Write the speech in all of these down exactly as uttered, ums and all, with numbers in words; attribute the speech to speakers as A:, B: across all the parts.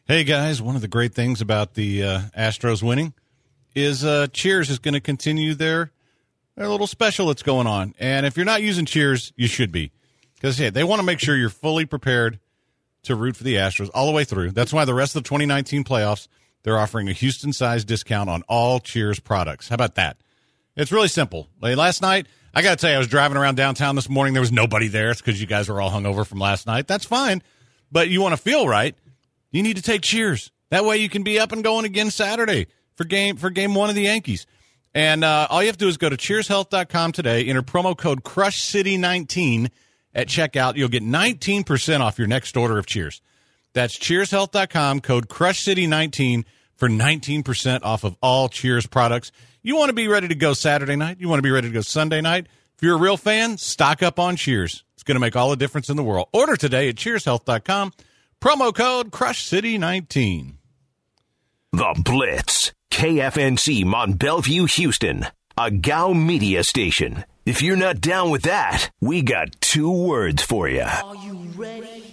A: Hey, guys, one of the great things about the uh, Astros winning is uh, Cheers is going to continue their, their little special that's going on. And if you're not using Cheers, you should be. Because, hey, they want to make sure you're fully prepared to root for the Astros all the way through. That's why the rest of the twenty nineteen playoffs, they're offering a Houston-sized discount on all Cheers products. How about that? It's really simple. Like last night, I got to tell you, I was driving around downtown this morning. There was nobody there. It's because you guys were all hungover from last night. That's fine. But you want to feel right. You need to take Cheers. That way you can be up and going again Saturday for game for game one of the Yankees. And uh, all you have to do is go to cheers health dot com today, enter promo code crush city nineteen at checkout. You'll get nineteen percent off your next order of Cheers. That's cheers health dot com, code crush city nineteen for nineteen percent off of all Cheers products. You want to be ready to go Saturday night. You want to be ready to go Sunday night. If you're a real fan, stock up on Cheers. It's going to make all the difference in the world. Order today at cheers health dot com. Promo code crush city nineteen.
B: The Blitz. K F N C Mont Bellevue, Houston. A G A U media station. If you're not down with that, we got two words for you.
C: Are you ready?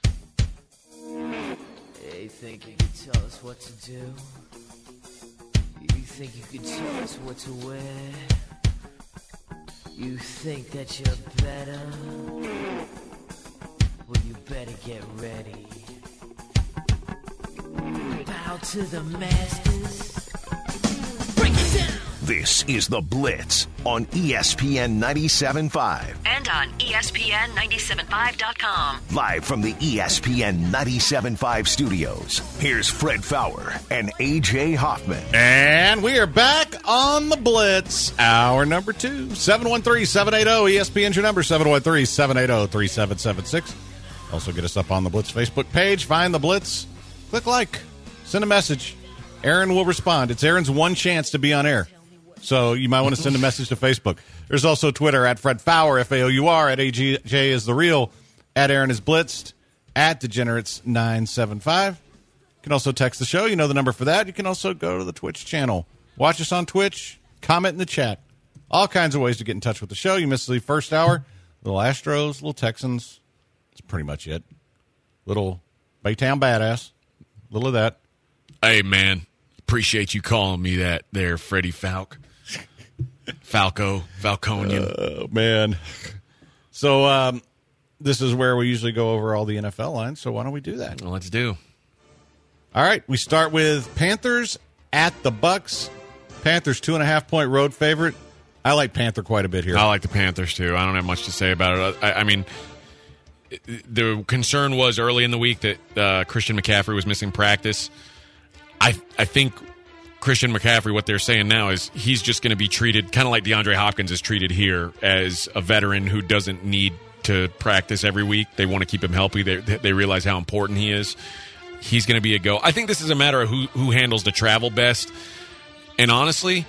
C: Hey, think you could tell us what to do? You think you could tell us what to wear? You think that you're better? Well, you better get ready. Bow to the masters. Break it down!
B: This is The Blitz on E S P N ninety-seven point five.
D: And on E S P N ninety-seven point five dot com.
B: Live from the E S P N ninety-seven point five studios, here's Fred Fowler and A J Hoffman.
A: And we are back on The Blitz, hour number two. seven one three, seven eight zero, E S P N's your number, seven one three, seven eight zero, three seven seven six. Also get us up on the Blitz Facebook page. Find the Blitz. Click like. Send a message. Aaron will respond. It's Aaron's one chance to be on air. So you might want to send a message to Facebook. There's also Twitter at Fred Fowler, F A O U R, at A J is the real, at Aaron is blitzed, at Degenerates nine seven five. You can also text the show. You know the number for that. You can also go to the Twitch channel. Watch us on Twitch. Comment in the chat. All kinds of ways to get in touch with the show. You missed the first hour. Little Astros, little Texans. That's pretty much it. Little Baytown Badass. Little of that.
E: Hey, man. Appreciate you calling me that there, Freddie Falk. Falco. Falconian.
A: Oh, man. So, um, this is where we usually go over all the N F L lines, so why don't we do that?
E: Well, let's do.
A: All right, we start with Panthers at the Bucks. Panthers, two and a half point road favorite. I like Panther quite a bit here.
E: I like the Panthers, too. I don't have much to say about it. I, I mean, the concern was early in the week that uh, Christian McCaffrey was missing practice. I I think Christian McCaffrey, what they're saying now is he's just going to be treated kind of like DeAndre Hopkins is treated here, as a veteran who doesn't need to practice every week. They want to keep him healthy. They, they realize how important he is. He's going to be a go. I think this is a matter of who, who handles the travel best. And honestly,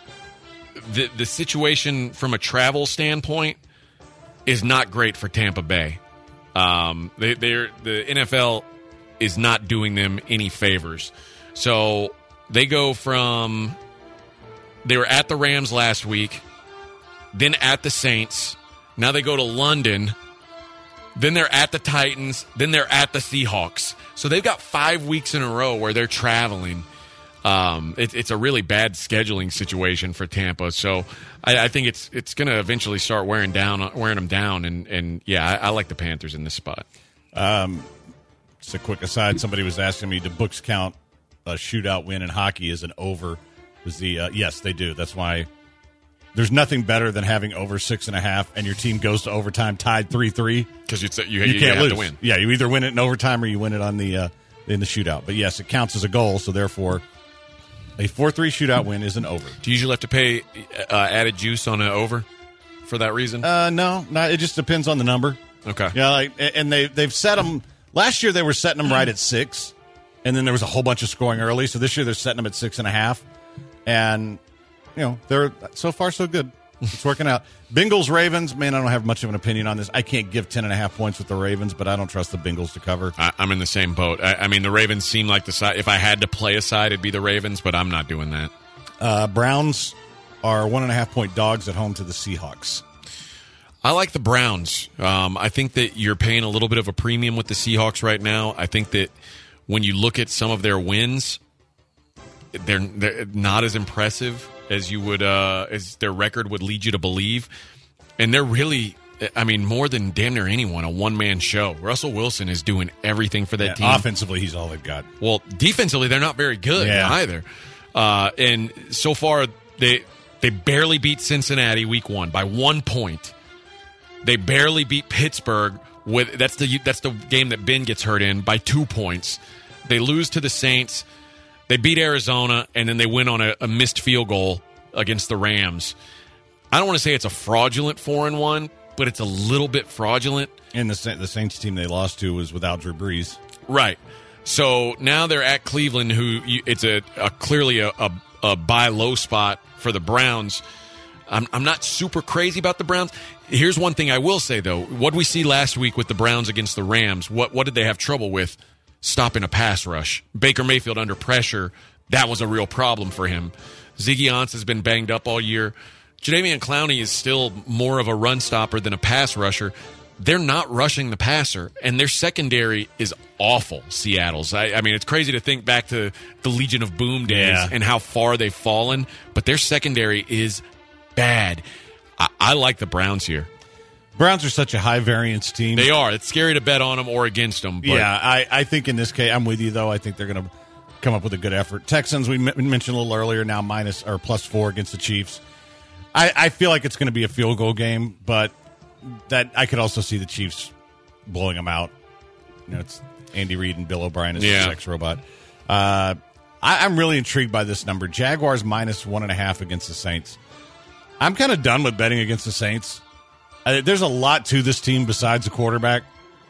E: the the situation from a travel standpoint is not great for Tampa Bay. Um, they, they're the N F L is not doing them any favors. So they go from they were at the Rams last week, then at the Saints. Now they go to London. Then they're at the Titans. Then they're at the Seahawks. So they've got five weeks in a row where they're traveling. Um, it, it's a really bad scheduling situation for Tampa. So I, I think it's it's going to eventually start wearing down, wearing them down. And, and yeah, I, I like the Panthers in this spot.
A: Um, just a quick aside. Somebody was asking me, do books count a shootout win in hockey as an over? Was the uh, yes, they do. That's why there's nothing better than having over six and a half, and your team goes to overtime tied three three.
E: Because you, you,
A: you,
E: you
A: can't
E: have
A: lose.
E: to win.
A: Yeah, you either win it in overtime or you win it on the uh, in the shootout. But yes, it counts as a goal. So therefore, a four three shootout win is an over.
E: Do you usually have to pay uh, added juice on an over for that reason?
A: Uh, no, not. It just depends on the number.
E: Okay.
A: Yeah, like, and they they've set them. Last year they were setting them right at six, and then there was a whole bunch of scoring early. So this year they're setting them at six and a half, and you know they're so far so good. It's working out. Bengals Ravens. Man, I don't have much of an opinion on this. I can't give ten and a half points with the Ravens, but I don't trust the Bengals to cover.
E: I, I'm in the same boat. I, I mean, the Ravens seem like the side. If I had to play a side, it'd be the Ravens, but I'm not doing that.
A: Uh, Browns are one and a half point dogs at home to the Seahawks.
E: I like the Browns. Um, I think that you're paying a little bit of a premium with the Seahawks right now. I think that when you look at some of their wins, they're, they're not as impressive as you would uh, as their record would lead you to believe. And they're really, I mean, more than damn near anyone, a one-man show. Russell Wilson is doing everything for that
A: yeah,
E: team.
A: Offensively, he's all they've got.
E: Well, defensively, they're not very good
A: yeah.
E: either. Uh, and so far, they they barely beat Cincinnati week one by one point. They barely beat Pittsburgh. With that's the that's the game that Ben gets hurt in by two points. They lose to the Saints. They beat Arizona, and then they win on a, a missed field goal against the Rams. I don't want to say it's a fraudulent four and one, but it's a little bit fraudulent.
A: And the the Saints team they lost to was without Drew Brees.
E: Right. So now they're at Cleveland, who you, it's a, a clearly a, a, a buy low spot for the Browns. I'm, I'm not super crazy about the Browns. Here's one thing I will say, though. What did we see last week with the Browns against the Rams? What what did they have trouble with? Stopping a pass rush. Baker Mayfield under pressure, that was a real problem for him. Ziggy Ansah has been banged up all year. Jadeveon Clowney is still more of a run stopper than a pass rusher. They're not rushing the passer, and their secondary is awful, Seattle's. I, I mean, it's crazy to think back to the Legion of Boom days
A: yeah.
E: and how far they've fallen, but their secondary is bad. I, I like the Browns here.
A: Browns are such a high variance team.
E: They are. It's scary to bet on them or against them. But
A: yeah, I, I think in this case, I'm with you, though. I think they're going to come up with a good effort. Texans, we m- mentioned a little earlier, now minus or plus four against the Chiefs. I, I feel like it's going to be a field goal game, but that I could also see the Chiefs blowing them out. You know, it's Andy Reid and Bill O'Brien as
E: yeah.
A: a sex robot. Uh, I, I'm really intrigued by this number. Jaguars minus one and a half against the Saints. I'm kind of done with betting against the Saints. Uh, there's a lot to this team besides the quarterback,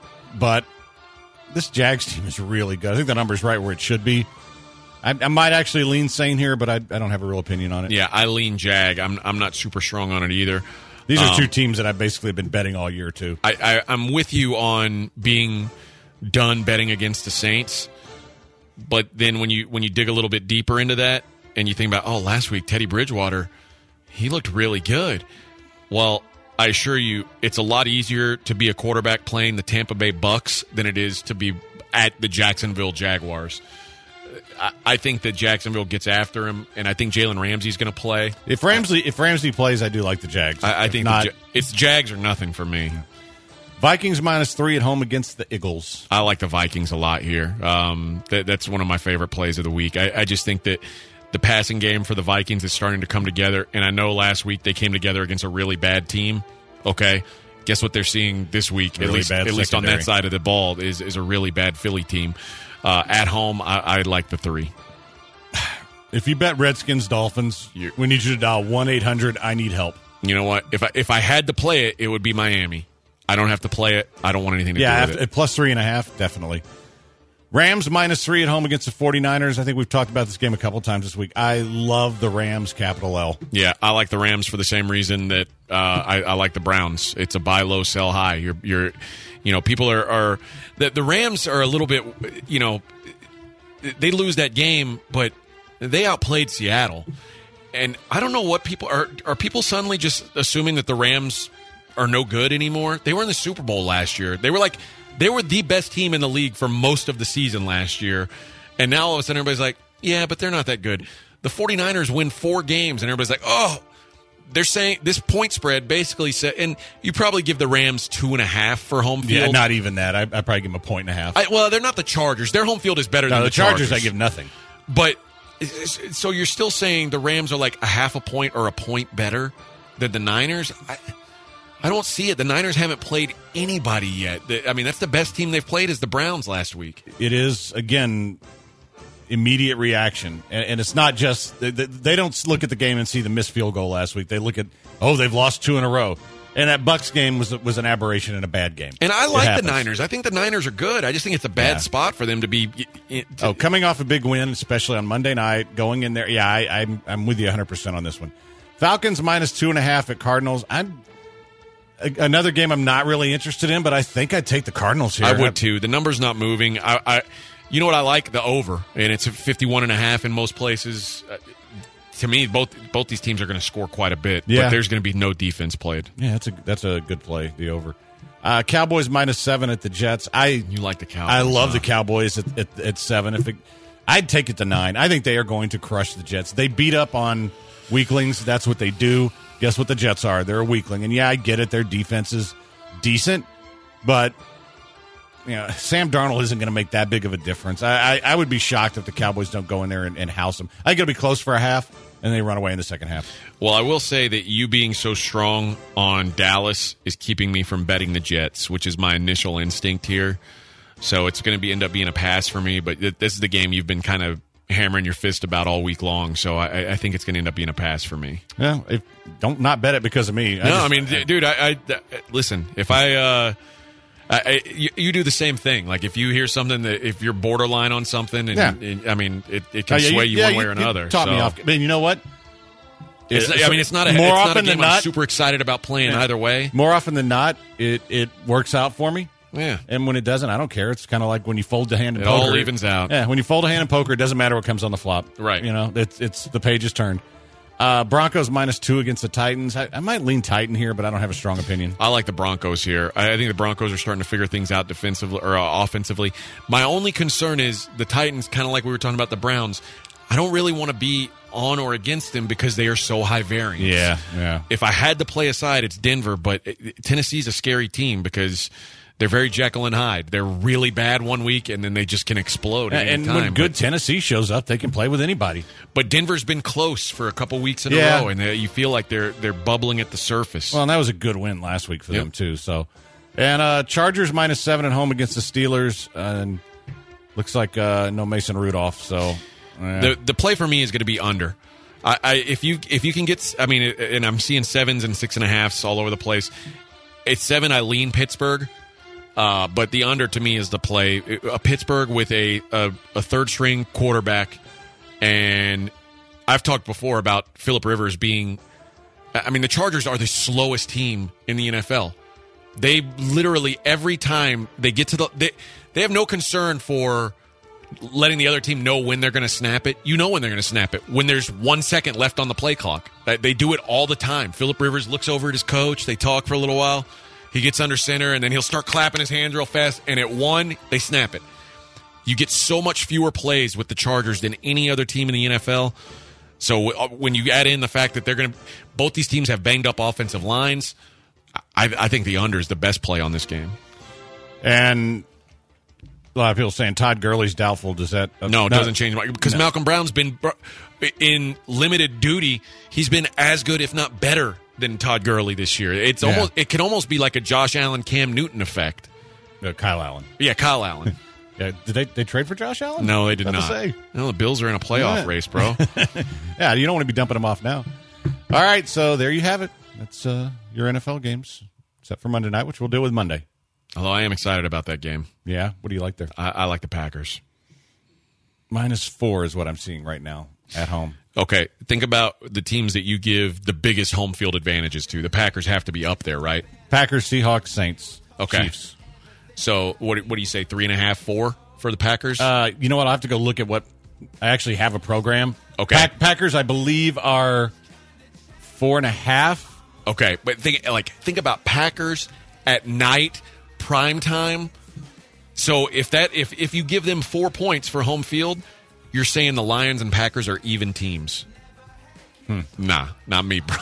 A: but this Jags team is really good. I think the number's right where it should be. I, I might actually lean Saint here, but I, I don't have a real opinion on it.
E: Yeah, I lean Jag. I'm I'm not super strong on it either.
A: These are
E: um,
A: two teams that I've basically been betting all year, too.
E: I, I, I'm with you on being done betting against the Saints, but then when you when you dig a little bit deeper into that and you think about, oh, last week Teddy Bridgewater, he looked really good. Well, I assure you, it's a lot easier to be a quarterback playing the Tampa Bay Bucks than it is to be at the Jacksonville Jaguars. I, I think that Jacksonville gets after him, and I think Jalen Ramsey's going to play.
A: If Ramsey if Ramsey plays, I do like the Jags.
E: I, I
A: If
E: think
A: not,
E: the, it's Jags or nothing for me.
A: Vikings minus three at home against the Eagles.
E: I like the Vikings a lot here. Um, that, that's one of my favorite plays of the week. I, I just think that the passing game for the Vikings is starting to come together, and I know last week they came together against a really bad team. Okay, guess what they're seeing this week?
A: Really
E: at least,
A: bad
E: at least on
A: secondary.
E: that side of the ball is is a really bad Philly team. Uh, at home, I, I like the three.
A: If you bet Redskins Dolphins,
E: You're-
A: we need you to dial one eight hundred I need help.
E: You know what? If I if I had to play it, it would be Miami. I don't have to play it. I don't want anything to
A: Yeah,
E: do
A: after,
E: with it.
A: at plus three and a half, definitely. Rams minus three at home against the 49ers. I think we've talked about this game a couple times this week. I love the Rams, capital L.
E: Yeah, I like the Rams for the same reason that uh, I, I like the Browns. It's a buy low, sell high. You're, you're, you know, people are, are the, the Rams are a little bit, you know, they lose that game, but they outplayed Seattle, and I don't know what people are. Are people suddenly just assuming that the Rams are no good anymore? They were in the Super Bowl last year. They were like. They were the best team in the league for most of the season last year. And now all of a sudden everybody's like, yeah, but they're not that good. The 49ers win four games, and everybody's like, oh, they're saying this point spread basically said, and you probably give the Rams two and a half for home field.
A: Yeah, not even that. I I probably give them a point and a half.
E: I, well, they're not the Chargers. Their home field is better
A: no,
E: than
A: the
E: the Chargers.
A: Chargers I give nothing.
E: But so you're still saying the Rams are like a half a point or a point better than the Niners? I, I don't see it. The Niners haven't played anybody yet. I mean, that's the best team they've played is the Browns last week.
A: It is, again, immediate reaction. And, and it's not just, they, they don't look at the game and see the missed field goal last week. They look at, oh, they've lost two in a row. And that Bucs game was was an aberration and a bad game.
E: And I
A: It
E: like the
A: happens.
E: Niners. I think the Niners are good. I just think it's a bad
A: Yeah.
E: spot for them to be. To,
A: Oh, coming off a big win, especially on Monday night, going in there. Yeah, I, I'm I'm with you one hundred percent on this one. Falcons minus two and a half at Cardinals. I'm a- another game I'm not really interested in, but I think I'd take the Cardinals here.
E: I would too. The number's not moving. I, I, you know what I like? The over, and it's a fifty-one and a half in most places. Uh, to me, both both these teams are going to score quite a bit.
A: Yeah.
E: But there's going to be no defense played.
A: Yeah, that's a that's a good play. The over. Uh, Uh, Cowboys minus seven at the Jets. I
E: You like the Cowboys.
A: I love
E: huh?
A: the Cowboys at, at, at seven. If it, I'd take it to nine. I think they are going to crush the Jets. They beat up on weaklings. That's what they do. Guess what the Jets are? They're a weakling. And yeah, I get it. Their defense is decent, but you know, Sam Darnold isn't going to make that big of a difference. I, I, I would be shocked if the Cowboys don't go in there and, and house them. I think it'll be close for a half, and they run away in the second half.
E: Well, I will say that you being so strong on Dallas is keeping me from betting the Jets, which is my initial instinct here. So it's going to be end up being a pass for me. But this is the game you've been kind of hammering your fist about all week long. So I, I think it's going to end up being a pass for me.
A: Yeah, if, don't not bet it because of me. I
E: no,
A: just,
E: I mean, d- dude, I, I uh, listen. If I, uh, I, I you, you do the same thing. Like if you hear something that if you're borderline on something, and,
A: Yeah.
E: and I mean, it, it can
A: Oh, yeah,
E: sway you,
A: yeah,
E: one way or another.
A: Taught
E: so.
A: me off. I mean, you know what?
E: It's, I mean, it's not a,
A: more
E: it's not
A: often
E: a game
A: than
E: I'm
A: not.
E: super excited about playing
A: Yeah.
E: either way.
A: More often than not, it it works out for me.
E: Yeah.
A: And when it doesn't, I don't care. It's kind of like when you fold the hand in
E: It
A: poker.
E: all evens out.
A: Yeah, when you fold a hand in poker, it doesn't matter what comes on the flop.
E: Right.
A: You know, it's it's the page is turned. Uh, Broncos minus two against the Titans. I, I might lean Titan here, but I don't have a strong opinion.
E: I like the Broncos here. I I think the Broncos are starting to figure things out defensively or uh, offensively. My only concern is the Titans, kind of like we were talking about the Browns. I don't really want to be on or against them because they are so high variance.
A: Yeah, yeah.
E: If I had to play aside, it's Denver, but it, Tennessee's a scary team because they're very Jekyll and Hyde. They're really bad one week, and then they just can explode at any
A: And
E: time.
A: when good
E: But-
A: Tennessee shows up, they can play with anybody.
E: But Denver's been close for a couple weeks in
A: Yeah.
E: a row, and they, you feel like they're they're bubbling at the surface.
A: Well, and that was a good win last week for
E: Yep.
A: them too. So, and uh, Chargers minus seven at home against the Steelers, and looks like uh, no Mason Rudolph. So, eh.
E: The the play for me is going to be under. I, I if you if you can get, I mean, and I'm seeing sevens and six and a halves all over the place. At seven, I lean Pittsburgh, uh, but the under to me is the play. A Pittsburgh with a a, a third string quarterback, and I've talked before about Phillip Rivers being. I mean, the Chargers are the slowest team in the N F L. They literally every time they get to the they they have no concern for letting the other team know when they're going to snap it. You know when they're going to snap it. When there's one second left on the play clock. They do it all the time. Phillip Rivers looks over at his coach. They talk for a little while. He gets under center, and then he'll start clapping his hands real fast. And at one, they snap it. You get so much fewer plays with the Chargers than any other team in the N F L. So when you add in the fact that they're going to – both these teams have banged up offensive lines, I, I think the under is the best play on this game.
A: and a lot of people saying Todd Gurley's doubtful. Does that uh,
E: No, it doesn't change my because
A: No.
E: Malcolm Brown's been in limited duty. He's been as good, if not better, than Todd Gurley this year. It's
A: Yeah.
E: almost it can almost be like a Josh Allen, Cam Newton effect.
A: Uh, Kyle Allen.
E: Yeah, Kyle Allen.
A: Yeah, did they they trade for Josh Allen?
E: No, they did
A: About
E: not.
A: to say.
E: No, the Bills are in a playoff
A: Yeah.
E: race, bro.
A: Yeah, you don't want to be dumping him off now. All right, so there you have it. That's uh, your N F L games, except for Monday night, which we'll deal with Monday.
E: Although I am excited about that game.
A: Yeah, what do you like there?
E: I, I like the Packers.
A: Minus four is what I'm seeing right now at home.
E: Okay, think about the teams that you give the biggest home field advantages to. The Packers have to be up there, right?
A: Packers, Seahawks, Saints,
E: Okay.
A: Chiefs.
E: So what what do you say? Three and a half, four for the Packers?
A: Uh, you know what? I'll have to go look at what I actually have a program.
E: Okay.
A: Pack, Packers, I believe, are four and a half.
E: Okay, but think like think about Packers at night, prime time. So if that if if you give them four points for home field, you're saying the Lions and Packers are even teams. Hmm. Nah, not me, bro.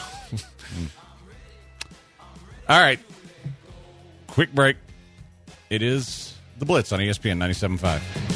A: All right. Quick break. It is The Blitz on E S P N ninety-seven point five.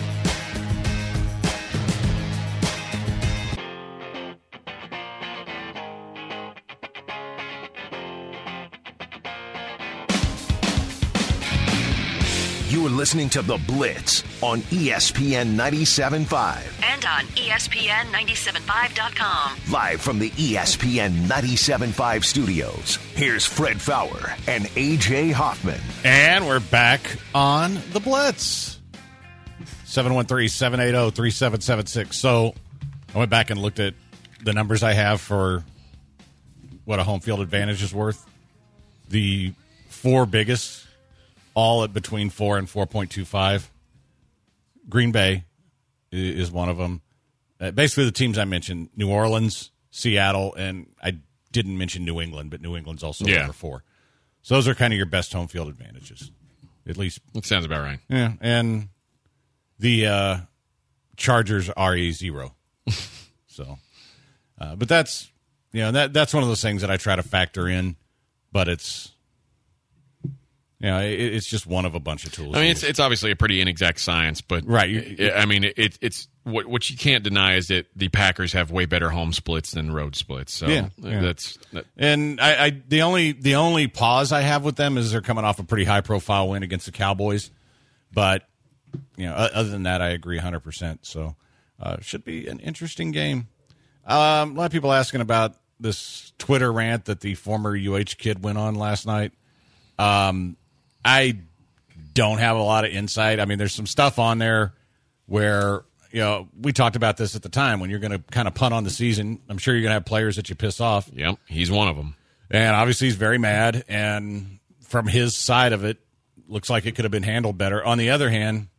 B: You are listening to The Blitz on E S P N ninety-seven point five.
D: And on E S P N ninety-seven point five dot com.
B: Live from the E S P N ninety-seven point five studios, here's Fred Fowler and A J Hoffman.
A: And we're back on The Blitz. seven one three, seven eight zero, three seven seven six. So I went back and looked at the numbers I have for what a home field advantage is worth. The four biggest, all at between four and four point two five. Green Bay i- is one of them. Uh, basically, the teams I mentioned, New Orleans, Seattle, and I didn't mention New England, but New England's also
E: Yeah.
A: number four. So those are kind of your best home field advantages, at least.
E: That sounds about right.
A: Yeah, and the uh, Chargers are a zero. so, uh, but that's you know that that's one of those things that I try to factor in, but it's you know it, it's just one of a bunch of tools.
E: I mean, it's it's obviously a pretty inexact science, but
A: right. You,
E: I mean, it, it's what what you can't deny is that the Packers have way better home splits than road splits. So
A: yeah, yeah.
E: that's that.
A: And I, I the only the only pause I have with them is they're coming off a pretty high profile win against the Cowboys, but you know other than that, I agree one hundred percent. So uh, should be an interesting game. Um, a lot of people asking about this Twitter rant that the former U H kid went on last night. Um, I don't have a lot of insight. I mean, there's some stuff on there where, you know, we talked about this at the time when you're going to kind of punt on the season. I'm sure you're going to have players that you piss off.
E: Yep, he's one of them.
A: And obviously he's very mad. And from his side of it, looks like it could have been handled better. On the other hand,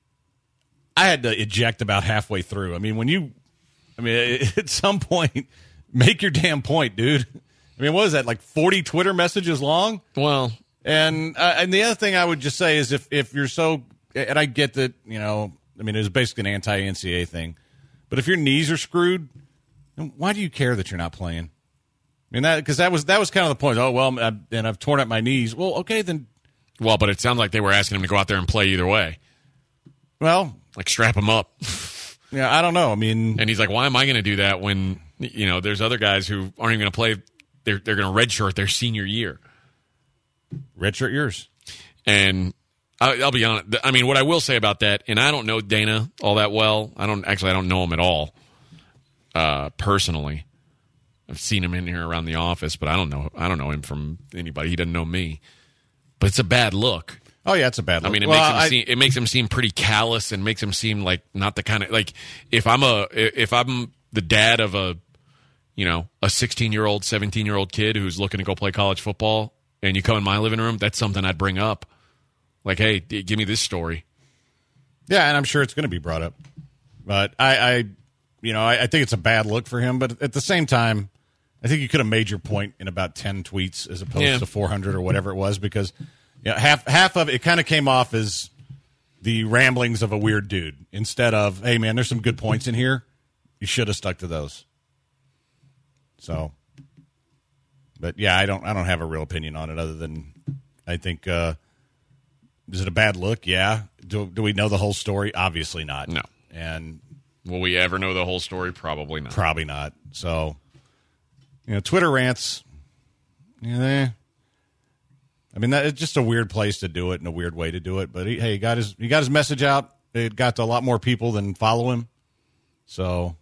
A: I had to eject about halfway through. I mean, when you, I mean, at some point, make your damn point, dude. I mean, what is that, like forty Twitter messages long?
E: Well,
A: and uh, and the other thing I would just say is if, if you're so, and I get that, you know, I mean, it was basically an anti-N C A A thing. But if your knees are screwed, why do you care that you're not playing? I mean, that because that was that was kind of the point. Oh, well, I, and I've torn up my knees. Well, okay, then.
E: Well, but it sounded like they were asking him to go out there and play either way.
A: Well.
E: Like, strap him up.
A: Yeah, I don't know. I mean.
E: And he's like, why am I going to do that when, you know, there's other guys who aren't even going to play. They're, they're going to redshirt their senior year.
A: Redshirt yours.
E: And I, I'll be honest. I mean, what I will say about that, and I don't know Dana all that well. I don't actually. I don't know him at all uh, personally. I've seen him in here around the office, but I don't know. I don't know him from anybody. He doesn't know me. But it's a bad look.
A: Oh yeah, it's a bad look.
E: I mean, it
A: well,
E: makes him
A: I,
E: seem. It makes him seem pretty callous, and makes him seem like not the kind of like. If I'm a, if I'm the dad of a, you know, a sixteen year old, seventeen year old kid who's looking to go play college football, and you come in my living room, that's something I'd bring up. Like, hey, d- give me this story.
A: Yeah, and I'm sure it's going to be brought up. But I, I you know, I, I think it's a bad look for him. But at the same time, I think you could have made your point in about ten tweets as opposed
E: yeah.
A: to four hundred or whatever it was, because you know, half half of it, it kind of came off as the ramblings of a weird dude instead of, hey, man, there's some good points in here. You should have stuck to those. So, but yeah, I don't, I don't have a real opinion on it other than I think. Uh, Is it a bad look? Yeah. Do, do we know the whole story? Obviously not.
E: No.
A: And
E: will we ever know the whole story? Probably not.
A: Probably not. So, you know, Twitter rants. Yeah. I mean, that, it's just a weird place to do it and a weird way to do it. But he, hey, he got his he got his message out. It got to a lot more people than follow him. So,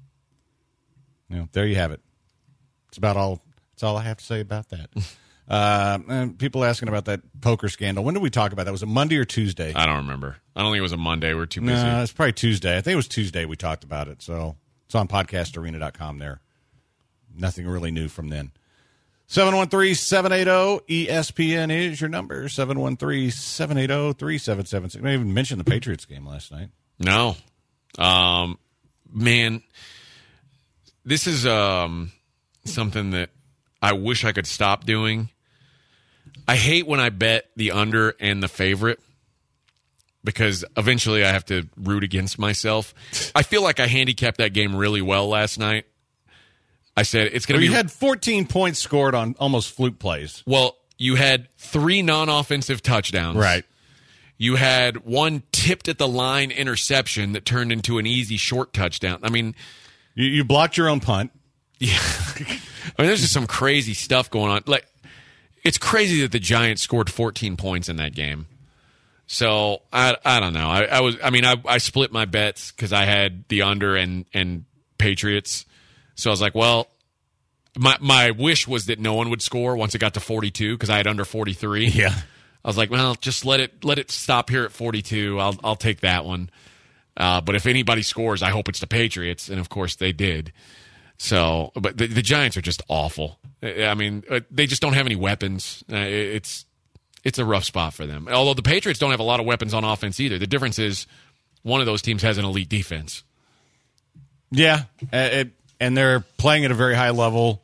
A: you know, there you have it. It's about all. That's all I have to say about that. Uh, and people asking about that poker scandal. When did we talk about that? Was it Monday or Tuesday?
E: I don't remember. I don't think it was a Monday. We're too busy.
A: No, it's probably Tuesday. I think it was Tuesday we talked about it. So it's on podcast arena dot com there. Nothing really new from then. seven one three, seven eight zero, E S P N is your number. seven one three, seven eight zero, three seven seven six. I didn't even mention the Patriots game last night.
E: No. Um, man, this is um, something that I wish I could stop doing. I hate when I bet the under and the favorite because eventually I have to root against myself. I feel like I handicapped that game really well last night. I said it's going to
A: well,
E: be.
A: You had fourteen points scored on almost fluke plays.
E: Well, you had three non-offensive touchdowns.
A: Right. You
E: had one tipped at the line interception that turned into an easy short touchdown. I mean,
A: you, you blocked your own punt.
E: Yeah. I mean, there's just some crazy stuff going on. Like, it's crazy that the Giants scored fourteen points in that game. So I I don't know. I, I was I mean I, I split my bets because I had the under and, and Patriots. So I was like, well, my my wish was that no one would score once it got to forty-two because I had under forty-three.
A: Yeah.
E: I was like, well, just let it let it stop here at forty-two. I'll I'll take that one. Uh, but if anybody scores, I hope it's the Patriots, and of course they did. So, but the, the Giants are just awful. I mean, they just don't have any weapons. Uh, it's it's a rough spot for them. Although the Patriots don't have a lot of weapons on offense either. The difference is one of those teams has an elite defense.
A: Yeah, it, and they're playing at a very high level.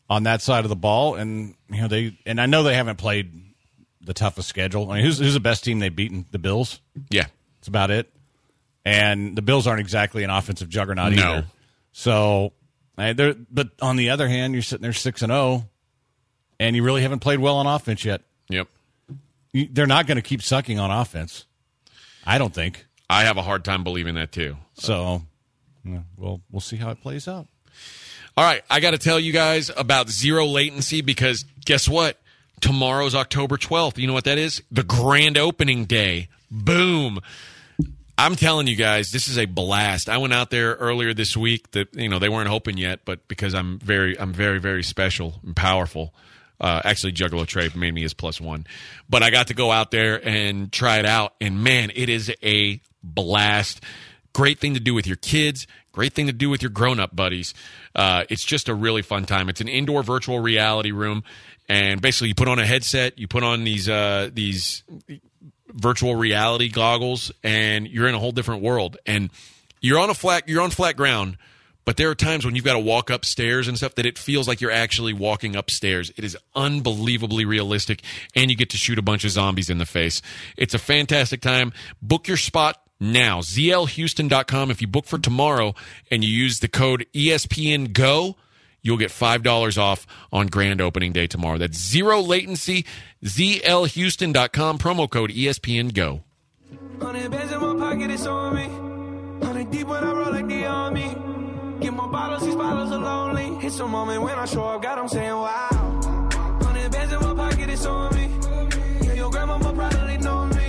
A: on that side of the ball. And you know they and I know they haven't played the toughest schedule. I mean, who's who's the best team they've beaten? The Bills.
E: Yeah,
A: that's about it. And the Bills aren't exactly an offensive juggernaut
E: no.
A: either. So, they're, but on the other hand, you're sitting there six and zero, and you really haven't played well on offense yet.
E: Yep.
A: You, they're not going to keep sucking on offense. I don't think.
E: I have a hard time believing that too.
A: So, yeah, well, we'll see how it plays out.
E: All right, I got to tell you guys about zero latency because guess what? Tomorrow's October twelfth. You know what that is? The grand opening day. Boom. I'm telling you guys, this is a blast. I went out there earlier this week. That you know they weren't open yet, but because I'm very, I'm very, very special and powerful. Uh, actually, Juggalo Trey made me his plus one, but I got to go out there and try it out, and man, it is a blast. Great thing to do with your kids. Great thing to do with your grown-up buddies. Uh, it's just a really fun time. It's an indoor virtual reality room, and basically you put on a headset, you put on these uh, these. virtual reality goggles, and you're in a whole different world. And you're on a flat, you're on flat ground, but there are times when you've got to walk upstairs and stuff that it feels like you're actually walking upstairs. It is unbelievably realistic, and you get to shoot a bunch of zombies in the face. It's a fantastic time. Book your spot now. Z L Houston dot com. If you book for tomorrow and you use the code E S P N GO, you'll get five dollars off on grand opening day tomorrow. That's zero latency, Z L Houston dot com, promo code E S P N GO.
F: Hundred bands in my pocket, it's on me. Hundred deep when I roll like the army. Get my bottles, these bottles are lonely. It's a moment when I show up, God, I'm saying wow. Hundred bands in my pocket, it's on me. Yeah, your grandma will probably know me.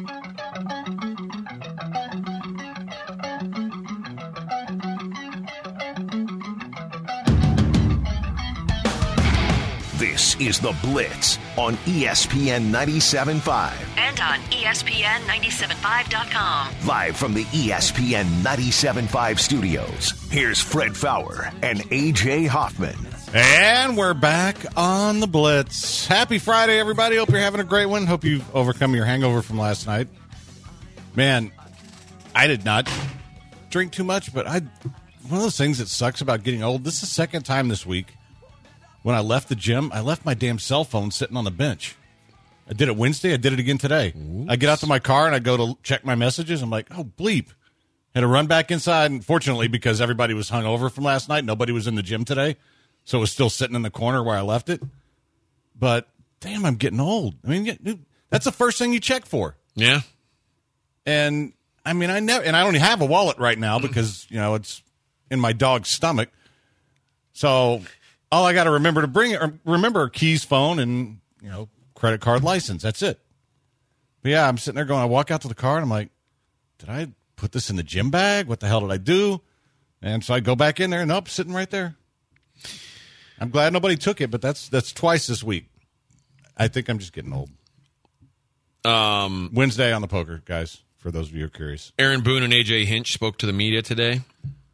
B: This is The Blitz on E S P N ninety-seven point five.
D: And on E S P N ninety-seven point five dot com.
B: Live from the E S P N ninety-seven point five studios, here's Fred Fowler and A J Hoffman.
A: And we're back on The Blitz. Happy Friday, everybody. Hope you're having a great one. Hope you've overcome your hangover from last night. Man, I did not drink too much, but I one of those things that sucks about getting old, this is the second time this week. When I left the gym, I left my damn cell phone sitting on the bench. I did it Wednesday. I did it again today. Oops. I get out to my car and I go to check my messages. I'm like, oh, bleep. Had to run back inside. And fortunately, because everybody was hungover from last night, nobody was in the gym today. So it was still sitting in the corner where I left it. But, damn, I'm getting old. I mean, that's the first thing you check for.
E: Yeah. And,
A: I mean, I never, and I don't have a wallet right now because, you know, it's in my dog's stomach. So all I got to remember to bring, remember are keys, phone, and, you know, credit card license. That's it. But yeah, I'm sitting there going, I walk out to the car and I'm like, did I put this in the gym bag? What the hell did I do? And so I go back in there and nope, sitting right there. I'm glad nobody took it, but that's that's twice this week. I think I'm just getting old.
E: Um,
A: Wednesday on the poker, guys, for those of you who are curious.
E: Aaron Boone and A J Hinch spoke to the media today.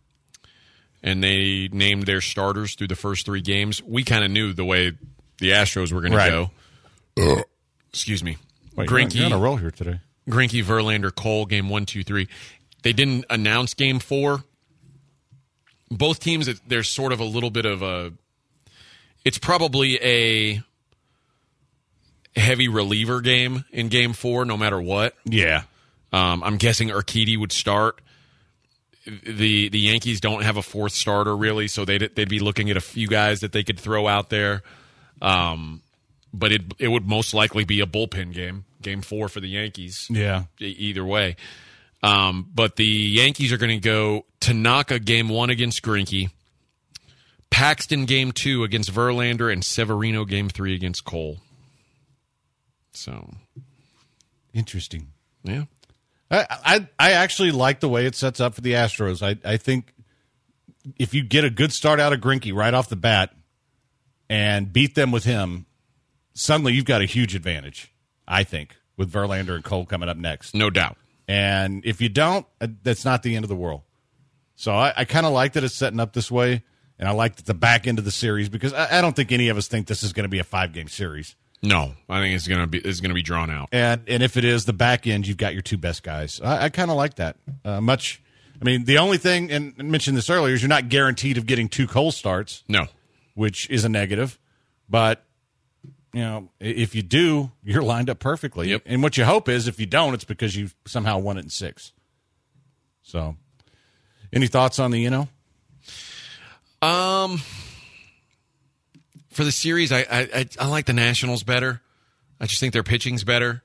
E: And they named their starters through the first three games. We kind of knew the way the Astros were going
A: right.
E: to go. Excuse me.
A: Wait,
E: Greinke,
A: you're on a roll here today.
E: Greinke, Verlander, Cole, game one, two, three. They didn't announce game four. Both teams, there's sort of a little bit of a... It's probably a heavy reliever game in game four, no matter what.
A: Yeah.
E: Um, I'm guessing Urquidy would start. The the Yankees don't have a fourth starter, really, so they'd, they'd be looking at a few guys that they could throw out there. Um, but it it would most likely be a bullpen game, game four for the Yankees.
A: Yeah.
E: E- either way. Um, but the Yankees are going to go Tanaka game one against Greinke, Paxton game two against Verlander, and Severino game three against Cole. So.
A: Interesting.
E: Yeah.
A: I, I I actually like the way it sets up for the Astros. I, I think if you get a good start out of Greinke right off the bat and beat them with him, suddenly you've got a huge advantage, I think, with Verlander and Cole coming up next.
E: No doubt.
A: And if you don't, that's not the end of the world. So I, I kind of like that it's setting up this way, and I like that the back end of the series, because I, I don't think any of us think this is going to be a five-game series.
E: No, I think it's gonna be it's gonna be drawn out.
A: And and if it is the back end, you've got your two best guys. I, I kind of like that. Uh, much. I mean, the only thing, and I mentioned this earlier, is you're not guaranteed of getting two Cole starts.
E: No,
A: which is a negative. But, you know, if you do, you're lined up perfectly.
E: Yep.
A: And what you hope is if you don't, it's because you somehow won it in six. So, any thoughts on the, you know?
E: Um, for the series, I, I I like the Nationals better. I just think their pitching's better.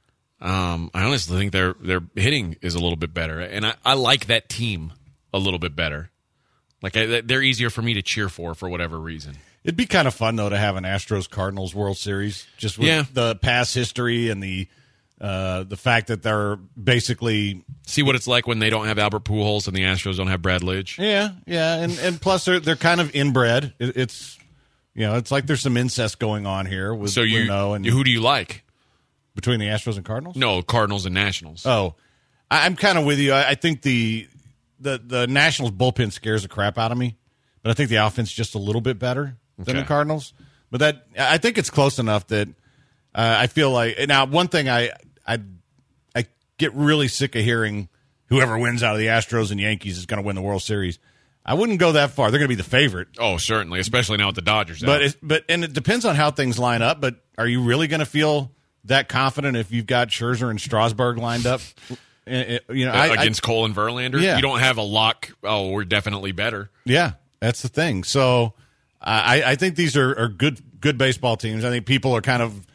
E: Um, I honestly think their their hitting is a little bit better, and I, I like that team a little bit better. Like I, they're easier for me to cheer for for whatever reason.
A: It'd be kind of fun though to have an Astros Cardinals World Series, just with
E: Yeah.
A: the past history and the uh, the fact that they're basically
E: See what it's like when they don't have Albert Pujols and the Astros don't have Brad Lidge.
A: yeah yeah, and and plus they're they're kind of inbred. It, it's you know it's like there's some incest going on here with
E: So you,
A: Bruno and
E: who do you like?
A: between the Astros and Cardinals.
E: No, Cardinals and Nationals.
A: Oh, I, I'm kind of with you. I, I think the the the Nationals bullpen scares the crap out of me, but I think the offense is just a little bit better than
E: Okay.
A: the Cardinals. But that I think it's close enough that uh, I feel like now one thing I I I get really sick of hearing whoever wins out of the Astros and Yankees is going to win the World Series. I wouldn't go that far. They're going to be the favorite.
E: Oh, certainly, especially now with the Dodgers.
A: But
E: out.
A: it's, but and it depends on how things line up. But are you really going to feel that confident if you've got Scherzer and Strasburg lined up? Uh, you know, I, I,
E: against Cole and Verlander,
A: Yeah.
E: you don't have a lock. Oh, we're definitely better.
A: yeah, that's the thing. So I, I think these are, are good good baseball teams. I think people are kind of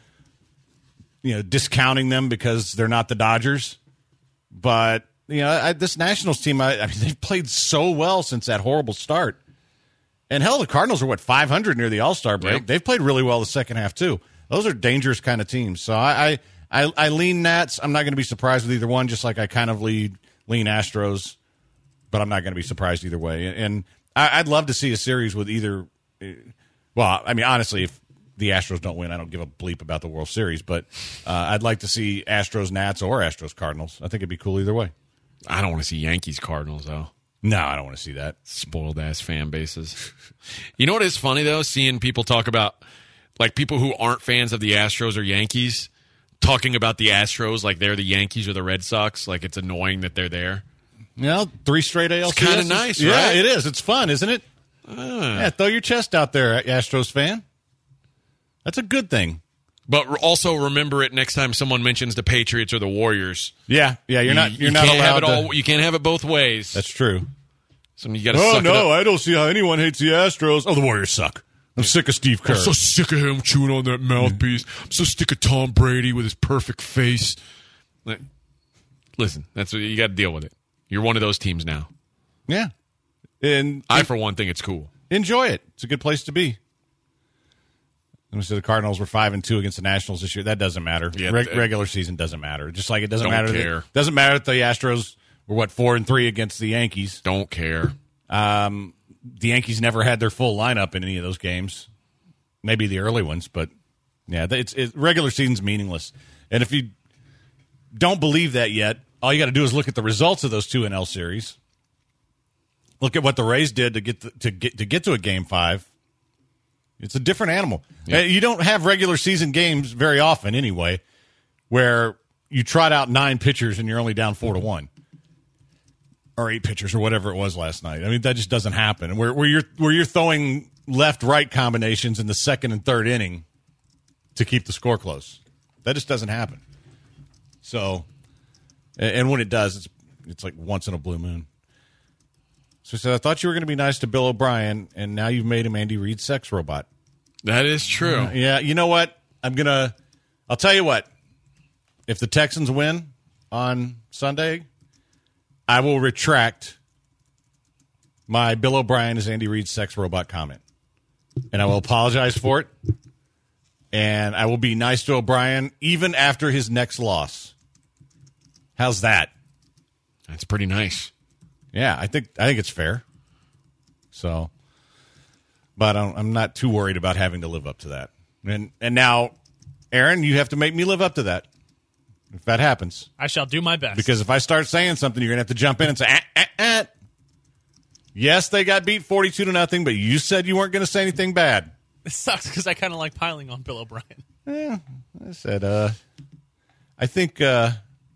A: you know discounting them because they're not the Dodgers. But you know, I, this Nationals team, I, I mean, they've played so well since that horrible start. And hell, the Cardinals are what five hundred near the All Star break.
E: Yep.
A: They've played really well the second half too. Those are dangerous kind of teams. So I I, I, I lean Nats. I'm not going to be surprised with either one. Just like I kind of lead lean Astros, but I'm not going to be surprised either way. And I, I'd love to see a series with either. Well, I mean, honestly, if the Astros don't win, I don't give a bleep about the World Series. But uh, I'd like to see Astros Nats or Astros Cardinals. I think it'd be cool either way.
E: I don't want to see Yankees Cardinals though.
A: No, I don't want to see that.
E: Spoiled ass fan bases. You know what is funny though? Seeing people talk about like people who aren't fans of the Astros or Yankees talking about the Astros like they're the Yankees or the Red Sox. Like it's annoying that they're there.
A: You know, three straight A L C S.
E: It's kinda nice,
A: Yeah,
E: right?
A: it is. It's fun, isn't it?
E: Uh,
A: Yeah, throw your chest out there, Astros fan. That's a good thing.
E: But also remember it next time someone mentions the Patriots or the Warriors.
A: Yeah, yeah. You're not.
E: You-
A: You're
E: you
A: not
E: can't
A: allowed
E: have it all.
A: to.
E: You can't have it both ways.
A: That's true.
E: So you got to.
A: Oh
E: suck it
A: no,
E: up.
A: I don't see how anyone hates the Astros. Oh, the Warriors suck. I'm sick of Steve Kerr.
E: I'm so sick of him chewing on that mouthpiece. I'm so sick of Tom Brady with his perfect face. Like, listen, that's what you got to deal with it. You're one of those teams now.
A: Yeah, and
E: I, for one, think it's cool.
A: enjoy it. It's a good place to be. Let me say the Cardinals were five and two against the Nationals this year. That doesn't matter.
E: Yeah,
A: Reg-
E: th-
A: regular season doesn't matter. Just like it doesn't
E: Don't
A: matter.
E: care.
A: That, doesn't matter that the Astros were what four and three against the Yankees.
E: Don't care.
A: Um, the Yankees never had their full lineup in any of those games. Maybe the early ones, but yeah, it's it, regular season's meaningless. And if you don't believe that yet, all you got to do is look at the results of those two N L series. Look at what the Rays did to get the, to get to get to a game five. It's a different animal.
E: Yeah.
A: Uh, You don't have regular season games very often, anyway, where you trot out nine pitchers and you're only down four to one, or eight pitchers, or whatever it was last night. I mean, that just doesn't happen. Where where you're where you're throwing left-right combinations in the second and third inning to keep the score close. That just doesn't happen. So, and and when it does, it's it's like once in a blue moon. So he said, I thought you were going to be nice to Bill O'Brien, and now you've made him Andy Reid's sex robot.
E: That is true.
A: Yeah, you know what? I'm going to – I'll tell you what. If the Texans win on Sunday, I will retract my Bill O'Brien is Andy Reid's sex robot comment. And I will apologize for it. And I will be nice to O'Brien even after his next loss. How's that?
E: That's pretty nice.
A: Yeah, I think I think it's fair. So, but I'm, I'm not too worried about having to live up to that. And and now, Aaron, you have to make me live up to that if that happens.
G: I shall do my best.
A: Because if I start saying something, you're gonna have to jump in and say, ah, ah, ah. Yes, they got beat forty-two to nothing, but you said you weren't going to say anything bad.
G: It sucks because I kind of like piling on Bill O'Brien.
A: Yeah, I said, uh, I think, uh,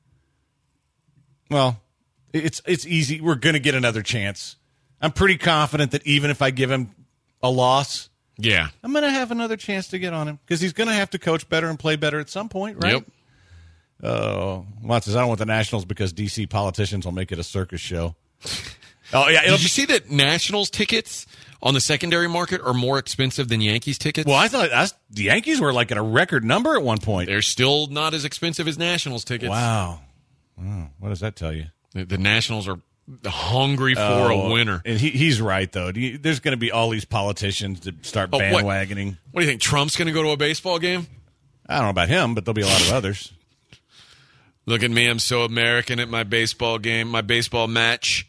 A: well, it's it's easy. We're going to get another chance. I'm pretty confident that even if I give him a loss,
E: Yeah.
A: I'm going to have another chance to get on him because he's going to have to coach better and play better at some point, right?
E: Yep.
A: Oh, Mont says, I don't want the Nationals because D C politicians will make it a circus show. Oh, yeah.
E: Did you see that Nationals tickets on the secondary market are more expensive than Yankees tickets?
A: Well, I thought that's, the Yankees were like at a record number at one point.
E: They're still not as expensive as Nationals tickets.
A: Wow. Oh, what does that tell you?
E: The, the Nationals are hungry for
A: Oh,
E: a winner.
A: And he, he's right, though. You- There's going to be all these politicians that start
E: Oh, what-
A: bandwagoning.
E: What do you think? Trump's going to go to a baseball game?
A: I don't know about him, but there'll be a lot of others.
E: Look at me. I'm so American at my baseball game, my baseball match.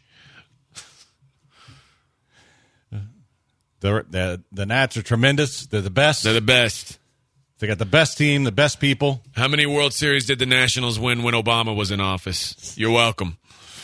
A: The, the, the Nats are tremendous. They're the best.
E: They're the best.
A: They got the best team, the best people.
E: How many World Series did the Nationals win when Obama was in office? You're welcome.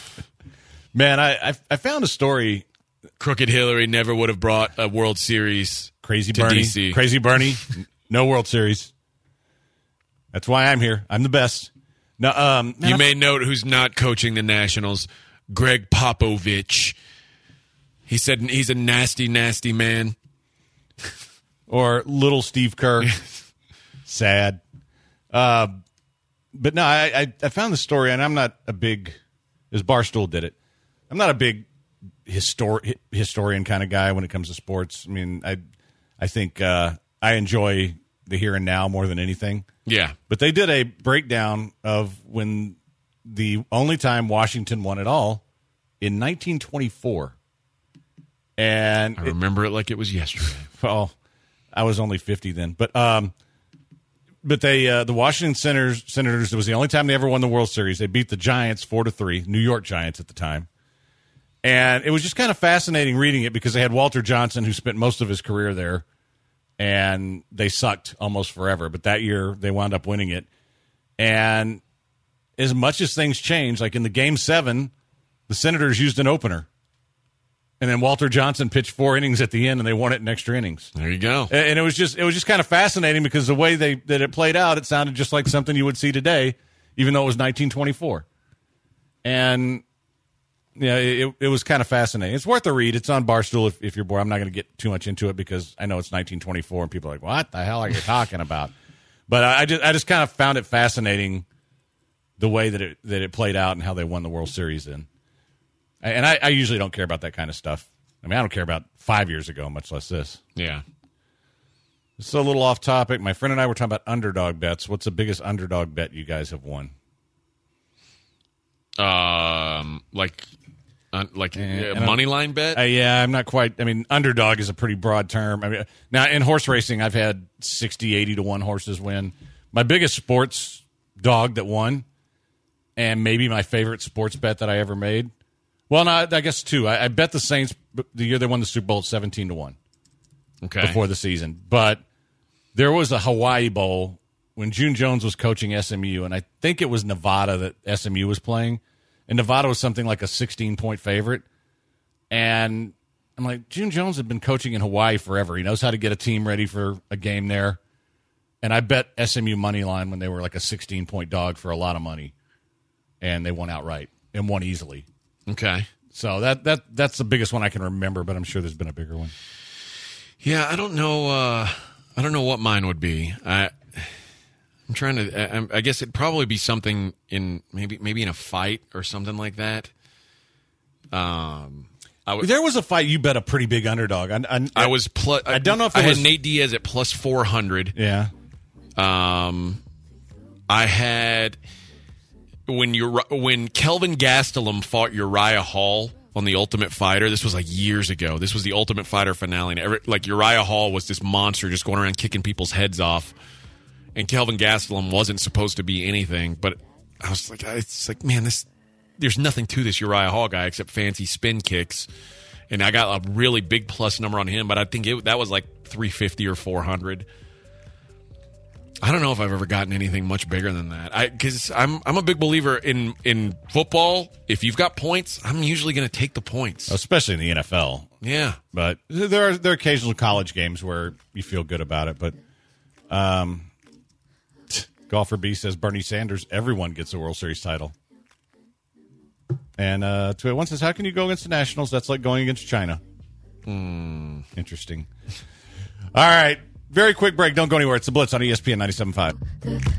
A: Man, I, I I found a story.
E: Crooked Hillary never would have brought a World Series
A: Crazy
E: to
A: Bernie.
E: D C.
A: Crazy Bernie. No World Series. That's why I'm here. I'm the best. No, um, man,
E: You
A: I'm-
E: may note who's not coaching the Nationals, Greg Popovich. He said he's a nasty, nasty man.
A: or little Steve Kerr. Sad. Uh, but no, I, I I found the story, and I'm not a big. As Barstool did it, I'm not a big histor- historian kind of guy when it comes to sports. I mean, I I think uh, I enjoy the here and now more than anything.
E: Yeah.
A: But they did a breakdown of when the only time Washington won at all in nineteen twenty-four. And
E: I
A: it,
E: remember it like it was yesterday.
A: well, I was only fifty then, but um, but they uh, the Washington Senators Senators. It was the only time they ever won the World Series. They beat the Giants four to three, New York Giants at the time, and it was just kind of fascinating reading it because they had Walter Johnson, who spent most of his career there, and they sucked almost forever. But that year they wound up winning it, and as much as things changed, like in the Game Seven, the Senators used an opener. And then Walter Johnson pitched four innings at the end, and they won it in extra innings.
E: There you go.
A: And and it was just it was just kind of fascinating because the way they that it played out, it sounded just like something you would see today, even though it was nineteen twenty-four. And yeah, it it was kind of fascinating. It's worth a read. It's on Barstool if, if you're bored. I'm not going to get too much into it because I know it's nineteen twenty-four, and people are like, "What the hell are you talking about?" But I just I just kind of found it fascinating the way that it that it played out and how they won the World Series in. And I, I usually don't care about that kind of stuff. I mean, I don't care about five years ago, much less this.
E: Yeah.
A: This is a little off topic. My friend and I were talking about underdog bets. What's the biggest underdog bet you guys have won?
E: Um, like, uh, like
A: And
E: a
A: I'm-
E: money line bet.
A: Uh, yeah, I'm not quite. I mean, underdog is a pretty broad term. I mean, now in horse racing, I've had sixty, eighty to one horses win. My biggest sports dog that won, and maybe my favorite sports bet that I ever made. Well, no, I guess two. I, I bet the Saints the year they won the Super Bowl seventeen to one
E: okay.
A: before the season. But there was a Hawaii Bowl when June Jones was coaching S M U, and I think it was Nevada that S M U was playing. And Nevada was something like a sixteen-point favorite. And I'm like, June Jones had been coaching in Hawaii forever. He knows how to get a team ready for a game there. And I bet S M U money line when they were like a sixteen-point dog for a lot of money. And they won outright and won easily.
E: Okay.
A: So that that that's the biggest one I can remember, but I'm sure there's been a bigger one.
E: Yeah, I don't know. Uh, I don't know what mine would be. I, I'm trying to. I, I guess it'd probably be something in maybe maybe in a fight or something like that. Um, I would.
A: There was a fight you bet a pretty big underdog. I, I,
E: I was plus.
A: I don't know if it
E: I had
A: was-
E: Nate Diaz at plus four hundred.
A: yeah.
E: Um, I had when you when Kelvin Gastelum fought Uriah Hall on the Ultimate Fighter. This was like years ago. This was the Ultimate Fighter finale. And every, like Uriah Hall was this monster just going around kicking people's heads off, and Kelvin Gastelum wasn't supposed to be anything. But I was like, it's like, man, this there's nothing to this Uriah Hall guy except fancy spin kicks. And I got a really big plus number on him, but I think it, that was like three fifty or four hundred. I don't know if I've ever gotten anything much bigger than that. I because I'm I'm a big believer in in football. If you've got points, I'm usually going to take the points.
A: Especially in the N F L.
E: Yeah,
A: But there are there are occasional college games where you feel good about it. But um, Golfer B says Bernie Sanders, everyone gets a World Series title. And uh, to it one says, how can you go against the Nationals? That's like going against China.
E: Hmm.
A: Interesting. All right. Very quick break. Don't go anywhere. It's the Blitz on E S P N ninety-seven point five.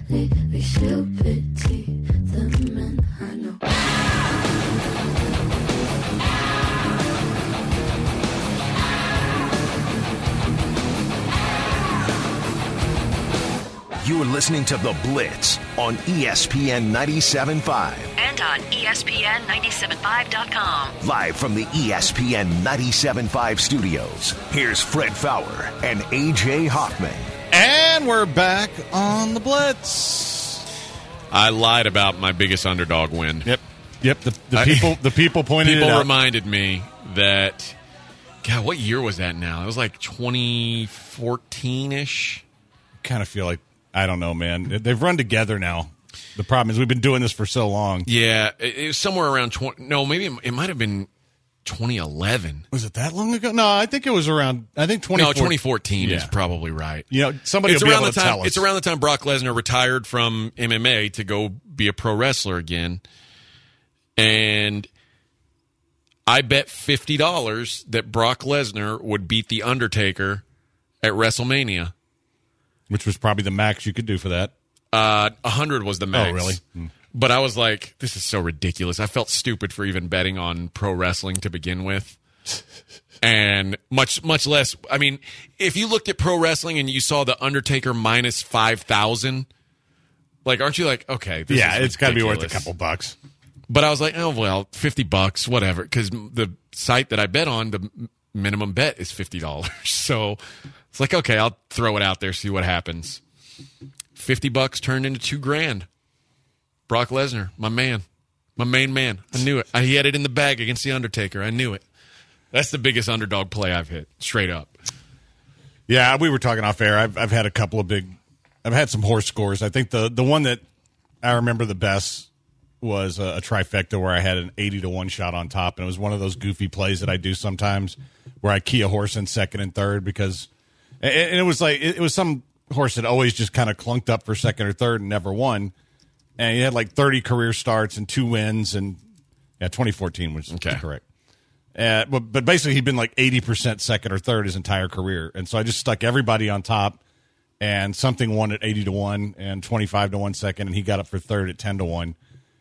B: You're listening to The Blitz on E S P N ninety-seven point five.
D: And on E S P N ninety-seven point five dot com.
B: Live from the E S P N ninety-seven point five studios, here's Fred Fowler and A J Hoffman.
A: And we're back on the Blitz.
E: I lied about my biggest underdog win.
A: Yep. Yep. The, the
E: I-
A: people the people pointed
E: People
A: it out.
E: reminded me that, God, what year was that now? It was like twenty fourteen-ish.
A: Kind of feel like, I don't know, man. They've run together now. The problem is we've been doing this for so long.
E: Yeah, it, it was somewhere around twenty. No, maybe it, it might have been twenty eleven.
A: Was it that long ago? No, I think it was around, I think twenty fourteen.
E: No, twenty fourteen is
A: Yeah.
E: probably right.
A: You know, somebody
E: It's
A: will be
E: around
A: able
E: the
A: to
E: time.
A: tell us.
E: It's around the time Brock Lesnar retired from M M A to go be a pro wrestler again, and I bet fifty dollars that Brock Lesnar would beat the Undertaker at WrestleMania.
A: Which was probably the max you could do for that.
E: Uh, a hundred was the max.
A: Oh, really? Hmm.
E: But I was like, this is so ridiculous. I felt stupid for even betting on pro wrestling to begin with. And much, much less. I mean, if you looked at pro wrestling and you saw the Undertaker minus five thousand, like, aren't you like, okay, this
A: Yeah,
E: is
A: it's got to be worth a
E: ridiculous.
A: couple bucks.
E: But I was like, oh, well, fifty bucks, whatever. Because the site that I bet on, the m- minimum bet is fifty dollars. So it's like, okay, I'll throw it out there, see what happens. fifty bucks turned into two grand. Brock Lesnar, my man, my main man. I knew it. I, he had it in the bag against The Undertaker. I knew it. That's the biggest underdog play I've hit, straight up.
A: Yeah, we were talking off air. I've I've had a couple of big, I've had some horse scores. I think the the one that I remember the best was a, a trifecta where I had an eighty to one shot on top, and it was one of those goofy plays that I do sometimes where I key a horse in second and third because, and and it was like it, it was some horse that always just kind of clunked up for second or third and never won, and he had like thirty career starts and two wins, and yeah, twenty fourteen was
E: Okay.
A: correct. Uh, but, but basically, he'd been like eighty percent second or third his entire career. And so I just stuck everybody on top, and something won at eighty to one and twenty-five to one second, and he got up for third at ten to one,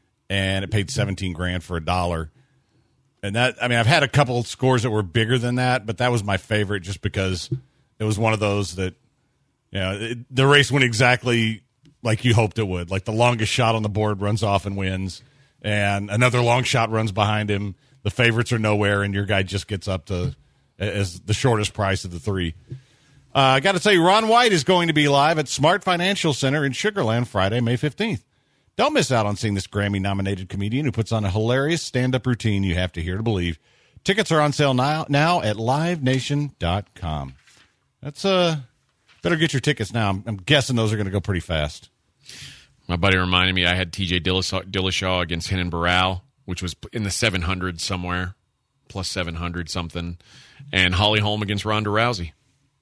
A: and it paid seventeen grand for a dollar. And that, I mean, I've had a couple scores that were bigger than that, but that was my favorite just because it was one of those that, you know, it, the race went exactly like you hoped it would. Like the longest shot on the board runs off and wins, and another long shot runs behind him. The favorites are nowhere, and your guy just gets up to as the shortest price of the three. Uh, I got to tell you, Ron White is going to be live at Smart Financial Center in Sugar Land Friday, May fifteenth. Don't miss out on seeing this Grammy-nominated comedian who puts on a hilarious stand-up routine you have to hear to believe. Tickets are on sale now, now at live nation dot com. That's uh, better get your tickets now. I'm, I'm guessing those are going to go pretty fast.
E: My buddy reminded me I had T J Dillashaw, Dillashaw against Renan Barao, which was in the seven hundred somewhere, plus seven hundred something, and Holly Holm against Ronda Rousey.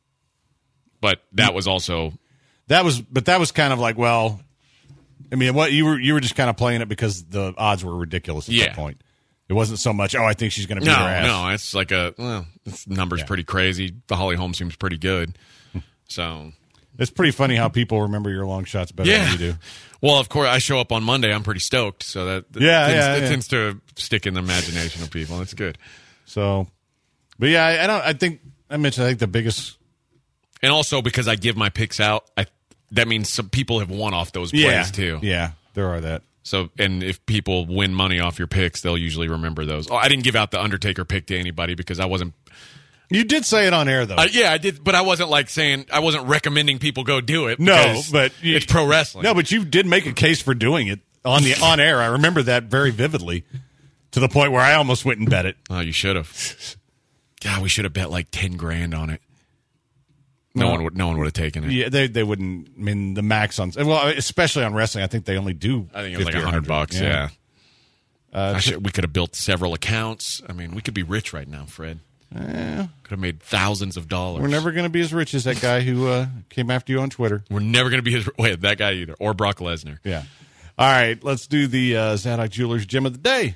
E: But that was also
A: That was, but that was kind of like, well, I mean, what you were you were just kind of playing it because the odds were ridiculous at
E: Yeah.
A: that point. It wasn't so much, oh, I think she's going to beat
E: no,
A: her ass.
E: no. It's like a well, this number's
A: Yeah.
E: pretty crazy. The Holly Holm seems pretty good, so
A: It's pretty funny how people remember your long shots better
E: yeah.
A: than you do.
E: Well, of course, I show up on Monday. I'm pretty stoked, so that, that
A: Yeah,
E: tends,
A: yeah,
E: that
A: yeah.
E: tends to stick in the imagination of people. It's good.
A: So, but yeah, I, I don't. I think I mentioned. I think the biggest.
E: And also because I give my picks out, I that means some people have won off those plays
A: Yeah,
E: too.
A: yeah, there are that.
E: So, and if people win money off your picks, they'll usually remember those. Oh, I didn't give out the Undertaker pick to anybody because I wasn't.
A: You did say it on air though.
E: Uh, yeah, I did, but I wasn't like saying I wasn't recommending people go do it.
A: No,
E: because
A: but you-
E: it's pro wrestling.
A: No, but you did make a case for doing it on the on air. I remember that very vividly, to the point where I almost went and bet it.
E: Oh, you should have. God, we should have bet like ten grand on it. No
A: No.
E: one would. No one would have taken it.
A: Yeah, they they wouldn't. I mean, the max on well, especially on wrestling, I think they only do.
E: I think it was like
A: fifty
E: a
A: or
E: hundred bucks. Yeah.
A: Uh,
E: I should, we could have built several accounts. I mean, we could be rich right now, Fred.
A: Eh,
E: Could have made thousands of dollars.
A: we're never going to be as rich as that guy who uh, came after you on Twitter.
E: We're never going to be his. Wait, that guy either, or Brock Lesnar.
A: Yeah. All right, let's do the uh, Zadok Jewelers Gem of the Day.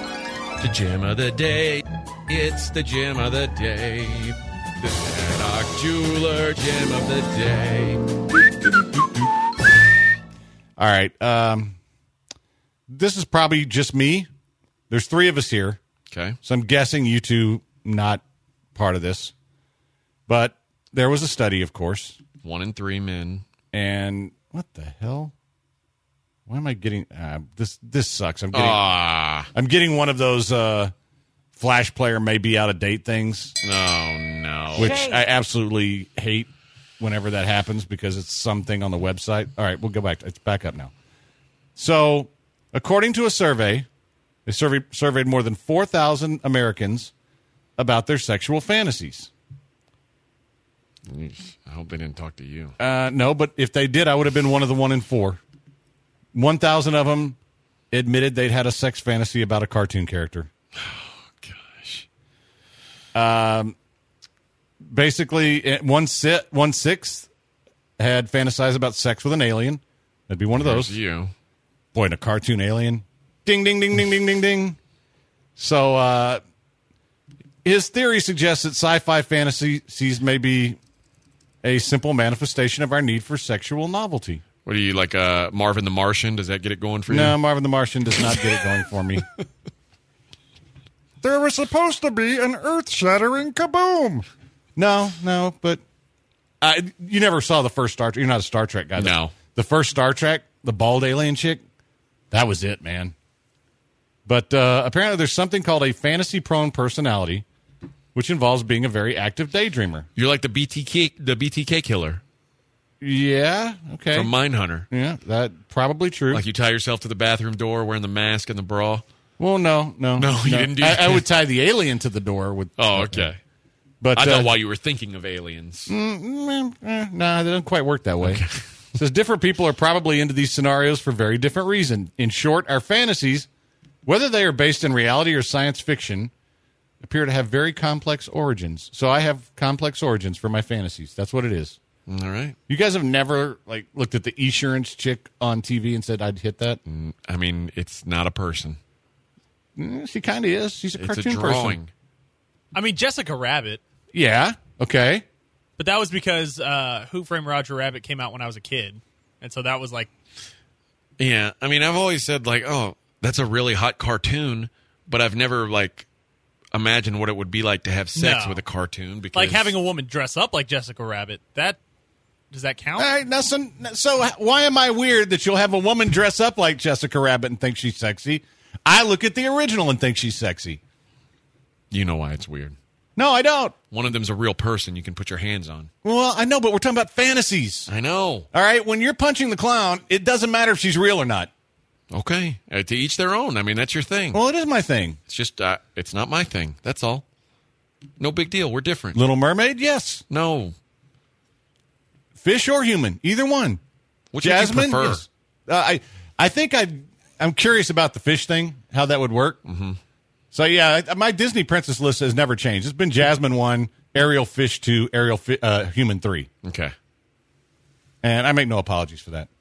E: The gem of the day. It's the gem of the day. The Zadok jeweler gem of the day.
A: All right. Um, this is probably just me. There's three of us here.
E: Okay.
A: So I'm guessing you two not part of this. But there was a study, of course.
E: One in three men.
A: And what the hell? Why am I getting uh, this? This sucks. I'm getting.
E: Ah.
A: I'm getting one of those uh, Flash Player may be out of date things,
E: Oh, no.
A: which I absolutely hate whenever that happens because it's something on the website. All right, we'll go back. It's back up now. So, according to a survey, they surveyed, surveyed more than four thousand Americans about their sexual fantasies.
E: I hope they didn't talk to you.
A: Uh, no, but if they did, I would have been one of the one in four. one thousand of them admitted they'd had a sex fantasy about a cartoon character.
E: Oh, gosh.
A: Um, basically, one, sit, one sixth had fantasized about sex with an alien. That'd be one of
E: There's
A: those.
E: you.
A: Boy, and a cartoon alien. Ding, ding, ding, ding, ding, ding, ding. So, uh, his theory suggests that sci-fi fantasies may be a simple manifestation of our need for sexual novelty.
E: What are you, like uh, Marvin the Martian? Does that get it going for you?
A: No, Marvin the Martian does not get it going for me. There was supposed to be an earth-shattering kaboom. No, no, but I, you never saw the first Star Trek. You're not a Star Trek guy.
E: No.
A: The first Star Trek, the bald alien chick, that was it, man. But uh, apparently there's something called a fantasy-prone personality, which involves being a very active daydreamer.
E: You're like the B T K, the B T K killer
A: Yeah, okay.
E: from Mindhunter.
A: Yeah, that probably true.
E: Like you tie yourself to the bathroom door wearing the mask and the bra.
A: well, no, no.
E: No, you didn't do
A: I,
E: that.
A: I would tie the alien to the door with.
E: Oh, okay.
A: But
E: I
A: uh,
E: thought while you were thinking of aliens.
A: Mm, eh, nah, they don't quite work that way. It says different people are probably into these scenarios for very different reasons. In short, our fantasies, whether they are based in reality or science fiction, appear to have very complex origins. So I have complex origins for my fantasies. That's what it is.
E: All right.
A: You guys have never like looked at the Esurance chick on T V and said I'd hit that?
E: I mean, it's not a person.
A: Mm, she kind of is. She's a
E: It's
A: cartoon
E: a drawing.
A: person.
G: I mean, Jessica Rabbit,
A: Yeah. Okay.
G: but that was because uh, Who Framed Roger Rabbit came out when I was a kid, and so that was like,
E: Yeah. I mean, I've always said, like, oh, that's a really hot cartoon, but I've never, like, imagined what it would be like to have sex
G: No.
E: with a cartoon. Because
G: like having a woman dress up like Jessica Rabbit. That does that count?
A: All right. Now, so, so why am I weird that you'll have a woman dress up like Jessica Rabbit and think she's sexy? I look at the original and think she's sexy.
E: You know why it's weird.
A: No, I don't.
E: One of them's a real person you can put your hands on.
A: Well, I know, but we're talking about fantasies.
E: I know.
A: All right. When you're punching the clown, it doesn't matter if she's real or not.
E: Okay. Uh, to each their own. I mean, that's your thing.
A: Well, it is my thing.
E: It's just, uh, it's not my thing. That's all. No big deal. We're different.
A: Little Mermaid, yes.
E: No.
A: Fish or human, either one.
E: Which would you
A: Jasmine,
E: prefer?
A: yes. Uh, I, I think I, I'm curious about the fish thing, how that would work. Mm-hmm. So yeah, I, my Disney princess list has never changed. It's been Jasmine one, Ariel Fish two, Ariel fi- uh, Human three,
E: Okay.
A: and I make no apologies for that.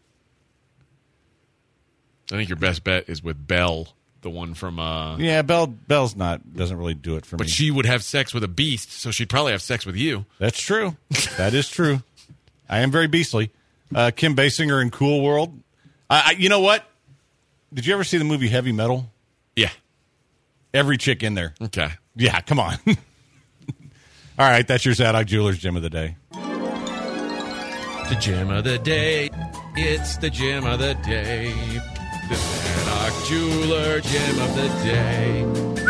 E: I think your best bet is with Belle, the one from, uh,
A: Yeah, Belle, Belle's not doesn't really do it for
E: but
A: me.
E: she would have sex with a beast, so she'd probably have sex with you.
A: That's true. That is true. I am very beastly. Uh, Kim Basinger in Cool World. I, I, you know what? Did you ever see the movie Heavy Metal?
E: Yeah.
A: Every chick in there.
E: Okay.
A: Yeah, come on. All right, that's your Zadok Jewelers Gem of the Day.
E: The gem of the day. It's the gem of the day. The Zadok Jeweler gem of the day.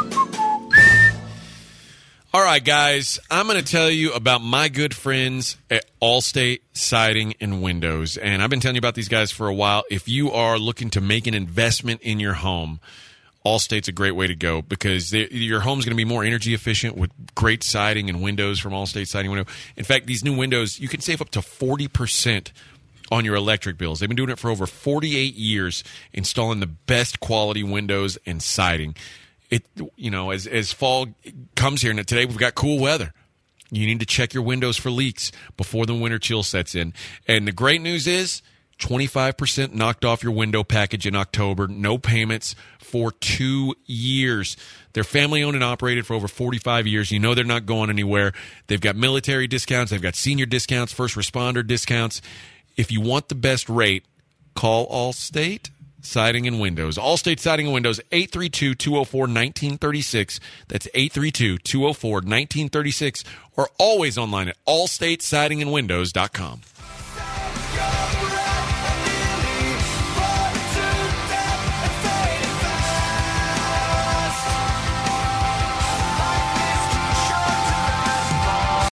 E: All right, guys, I'm going to tell you about my good friends at Allstate Siding and Windows. And I've been telling you about these guys for a while. If you are looking to make an investment in your home, Allstate's a great way to go because they, your home's going to be more energy efficient with great siding and windows from Allstate Siding and Windows. In fact, these new windows, you can save up to forty percent on your electric bills. They've been doing it for over forty-eight years, installing the best quality windows and siding. It, you know, as as fall comes here, and today we've got cool weather. You need to check your windows for leaks before the winter chill sets in. And the great news is, twenty-five percent knocked off your window package in October. No payments for two years. They're family-owned and operated for over forty-five years. You know they're not going anywhere. They've got military discounts. They've got senior discounts, first responder discounts. If you want the best rate, call Allstate Siding and Windows. Allstate Siding and Windows, eight three two, two oh four, one nine three six. That's eight three two, two oh four, one nine three six. Or always online at allstate siding and windows dot com.